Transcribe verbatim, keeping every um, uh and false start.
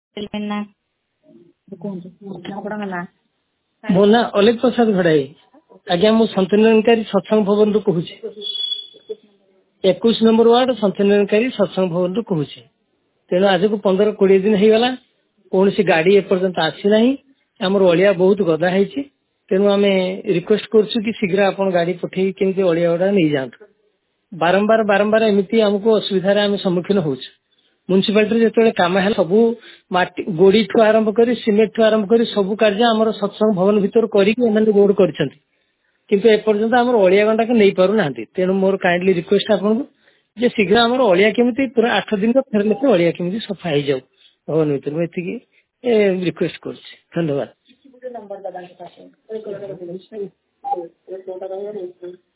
मो ना अलेख प्रसाद घड़ाई आज्ञा मु संतनकारी सत्संग भवन रु कहूँ इक्कीस नंबर वार्ड संतनकारी सत्संग भवन रु कहूँ तेणु आज को पंद्रह कोड़े दिन हो गला कौन सी गाड़ी एपर्यंत आसी ना आमर अलिया बहुत गदा है तेणु आम रिक्वेस्ट करूँ कि शीघ्र आप गाड़ी पठे केमती अलिया गुड़ा नहीं जातु बारंबार बारंबार एमती आमको असुविधा आम सम्मुखीन हो म्यूनिसिपालिटी जो कम है सब माटी गोड़ी ठू आरंभ कर सीमेंट ठू आरंभ कर सब कार्य आम सत्संग भवन भर करके रोड कर एपर्यंत आम अलिया गंडा को नहीं पार ना तेणु मोर काइंडली रिक्वेस्ट आपको जे शीघ्र आम अलिया केमी पूरा आठ दिन फेर लेखे अलिया केमी सफा हो जाऊ भवन भर मुझे रिक्वेस्ट कर धन्यवाद।